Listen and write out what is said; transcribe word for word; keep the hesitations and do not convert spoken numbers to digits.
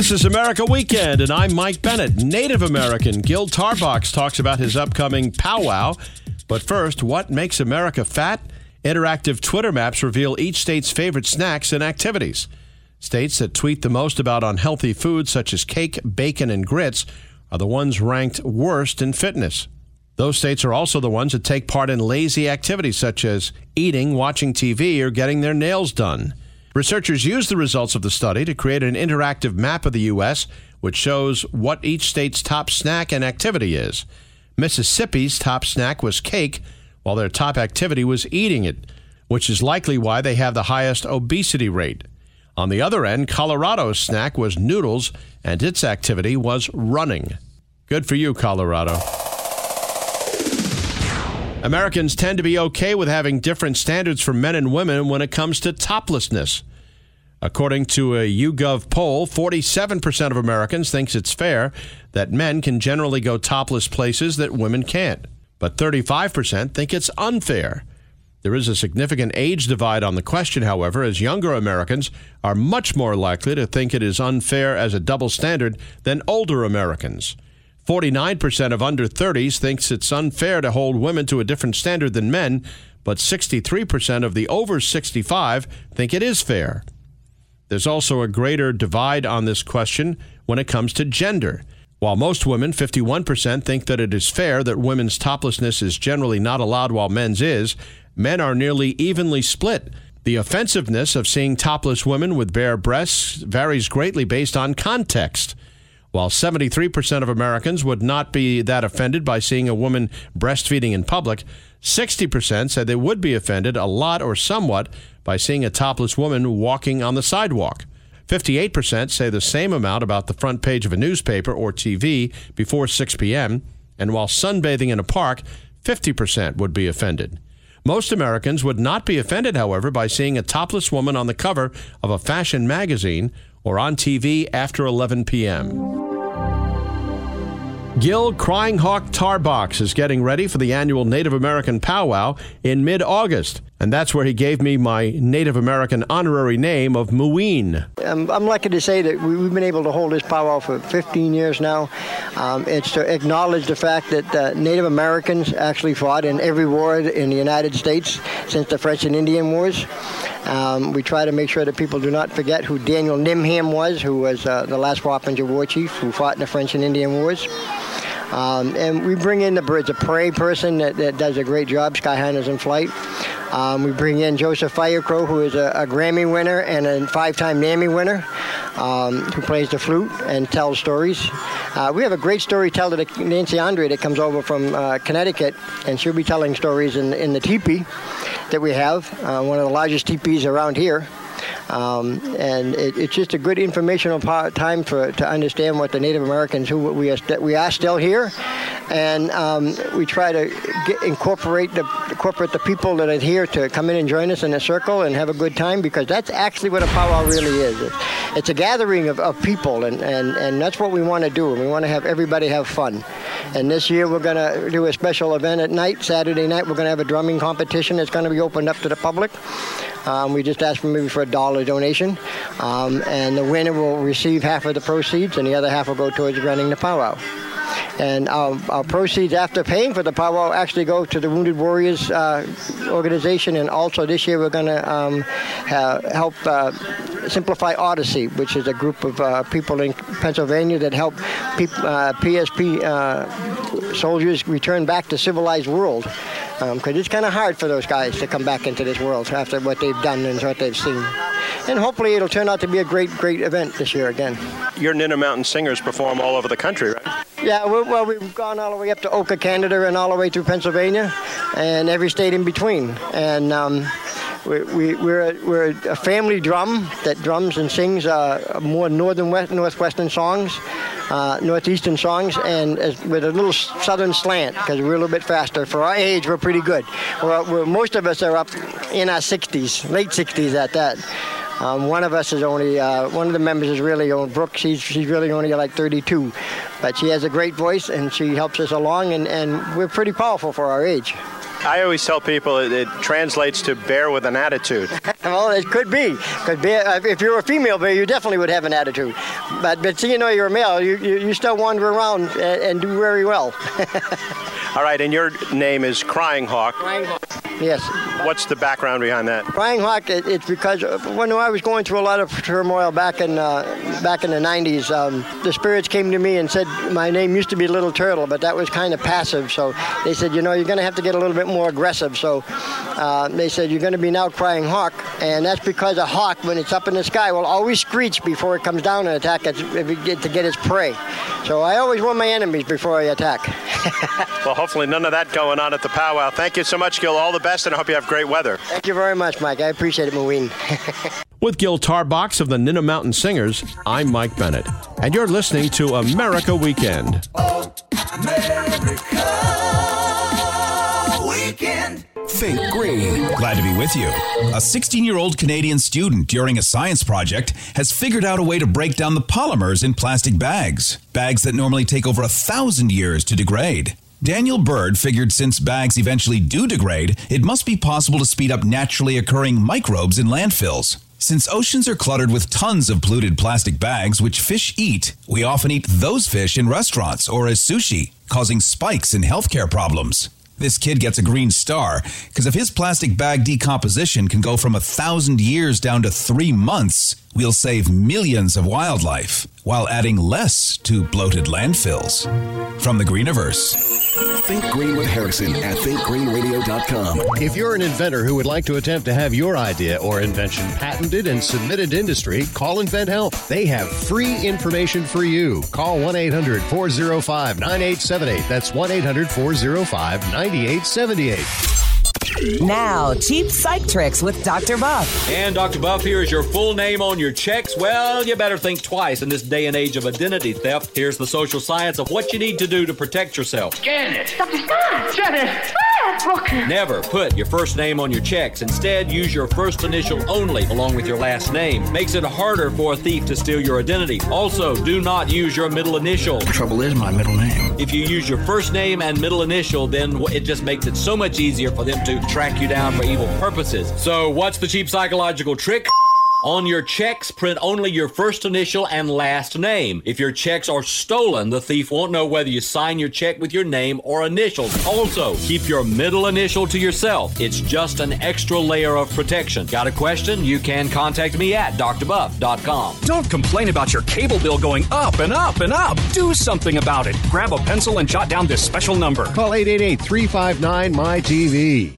This is America Weekend, and I'm Mike Bennett. Native American Gil Tarbox talks about his upcoming powwow. But first, what makes America fat? Interactive Twitter maps reveal each state's favorite snacks and activities. States that tweet the most about unhealthy foods, such as cake, bacon, and grits, are the ones ranked worst in fitness. Those states are also the ones that take part in lazy activities, such as eating, watching T V, or getting their nails done. Researchers used the results of the study to create an interactive map of the U S, which shows what each state's top snack and activity is. Mississippi's top snack was cake, while their top activity was eating it, which is likely why they have the highest obesity rate. On the other end, Colorado's snack was noodles, and its activity was running. Good for you, Colorado. Americans tend to be okay with having different standards for men and women when it comes to toplessness. According to a YouGov poll, forty-seven percent of Americans thinks it's fair that men can generally go topless places that women can't. But thirty-five percent think it's unfair. There is a significant age divide on the question, however, as younger Americans are much more likely to think it is unfair as a double standard than older Americans. forty-nine percent of under thirties thinks it's unfair to hold women to a different standard than men, but sixty-three percent of the over sixty-five think it is fair. There's also a greater divide on this question when it comes to gender. While most women, fifty-one percent, think that it is fair that women's toplessness is generally not allowed while men's is, men are nearly evenly split. The offensiveness of seeing topless women with bare breasts varies greatly based on context. While seventy-three percent of Americans would not be that offended by seeing a woman breastfeeding in public, sixty percent said they would be offended a lot or somewhat by seeing a topless woman walking on the sidewalk. fifty-eight percent say the same amount about the front page of a newspaper or T V before six p.m., and while sunbathing in a park, fifty percent would be offended. Most Americans would not be offended, however, by seeing a topless woman on the cover of a fashion magazine or on T V after eleven p.m. Gil Crying Hawk Tarbox is getting ready for the annual Native American powwow in mid-August, and that's where he gave me my Native American honorary name of Muween. Um, I'm lucky to say that we've been able to hold this powwow for fifteen years now. Um, it's to acknowledge the fact that uh, Native Americans actually fought in every war in the United States since the French and Indian Wars. Um, we try to make sure that people do not forget who Daniel Nimham was, who was uh, the last Wappinger war chief who fought in the French and Indian Wars. Um, and we bring in the Birds of Prey person that, that does a great job, Skyhunters in Flight. Um, we bring in Joseph Firecrow, who is a, a Grammy winner and a five-time NAMI winner, um, who plays the flute and tells stories. Uh, we have a great storyteller, Nancy Andre, that comes over from uh, Connecticut, and she'll be telling stories in, in the teepee that we have, uh, one of the largest teepees around here. Um, and it, it's just a good informational part, time for to understand what the Native Americans, who we are, st- we are still here, and um, we try to get, incorporate the incorporate the people that are here to come in and join us in a circle and have a good time, because that's actually what a powwow really is. It's, it's a gathering of, of people, and, and, and that's what we want to do. We want to have everybody have fun. And this year we're going to do a special event at night, Saturday night. We're going to have a drumming competition that's going to be opened up to the public. Um, we just asked for maybe for a dollar donation, um, and the winner will receive half of the proceeds, and the other half will go towards running the powwow. And our, our proceeds after paying for the powwow actually go to the Wounded Warriors uh, organization, and also this year we're going to um, ha- help uh, Simplify Odyssey, which is a group of uh, people in Pennsylvania that help P- uh, P S P uh, soldiers return back to civilized world. Because um, it's kind of hard for those guys to come back into this world after what they've done and what they've seen. And hopefully it'll turn out to be a great, great event this year again. Your Ninner Mountain Singers perform all over the country, right? Yeah, we're, well, we've gone all the way up to Oka, Canada, and all the way through Pennsylvania, and every state in between. And um, we, we, we're, a, we're a family drum that drums and sings uh, more northern, west, northwestern songs. Uh, northeastern songs, and as, with a little southern slant, because we're a little bit faster. For our age, we're pretty good. We're, we're, most of us are up in our sixties, late sixties at that. Um, one of us is only, uh, one of the members is really old, Brooke. She's, she's really only like thirty-two. But she has a great voice, and she helps us along, and, and we're pretty powerful for our age. I always tell people it, it translates to bear with an attitude. Well, it could be. Because if you're a female bear, you definitely would have an attitude. But but see, you know, you're a male. You you, you still wander around and, and do very well. All right, and your name is Crying Hawk. Crying Hawk. Yes. What's the background behind that? Crying Hawk, it, it's because when I was going through a lot of turmoil back in uh, back in the nineties, um, the spirits came to me and said my name used to be Little Turtle, but that was kind of passive. So they said, you know, you're going to have to get a little bit more aggressive. So uh, they said, you're going to be now Crying Hawk. And that's because a hawk, when it's up in the sky, will always screech before it comes down and attack its, if it get, to get its prey. So I always warn my enemies before I attack. Well, hopefully none of that going on at the powwow. Thank you so much, Gil. All the best, and I hope you have great weather. Thank you very much, Mike. I appreciate it, Maween. With Gil Tarbox of the Nina Mountain Singers, I'm Mike Bennett, and you're listening to America Weekend. America Weekend. Think Green. Glad to be with you. A sixteen-year-old Canadian student during a science project has figured out a way to break down the polymers in plastic bags. Bags that normally take over a thousand years to degrade. Daniel Bird figured since bags eventually do degrade, it must be possible to speed up naturally occurring microbes in landfills. Since oceans are cluttered with tons of polluted plastic bags which fish eat, we often eat those fish in restaurants or as sushi, causing spikes in healthcare problems. This kid gets a green star because if his plastic bag decomposition can go from a thousand years down to three months, we'll save millions of wildlife while adding less to bloated landfills. From the Greeniverse. Think Green with Harrison at think green radio dot com. If you're an inventor who would like to attempt to have your idea or invention patented and submitted to industry, call InventHelp. They have free information for you. Call one eight hundred four oh five nine eight seven eight. That's one eight hundred four oh five nine eight seven eight. Now, cheap psych tricks with Doctor Buff. And Doctor Buff, here is your full name on your checks. Well, you better think twice in this day and age of identity theft. Here's the social science of what you need to do to protect yourself. Janet. Doctor Scott. Janet. Brooklyn. Never put your first name on your checks. Instead, use your first initial only, along with your last name. Makes it harder for a thief to steal your identity. Also, do not use your middle initial. The trouble is my middle name. If you use your first name and middle initial, then it just makes it so much easier for them to track you down for evil purposes. So what's the cheap psychological trick? On your checks, print only your first initial and last name. If your checks are stolen, the thief won't know whether you sign your check with your name or initials. Also, keep your middle initial to yourself. It's just an extra layer of protection. Got a question? You can contact me at d r buff dot com. Don't complain about your cable bill going up and up and up. Do something about it. Grab a pencil and jot down this special number. Call eight eight eight, three five nine, M Y T V.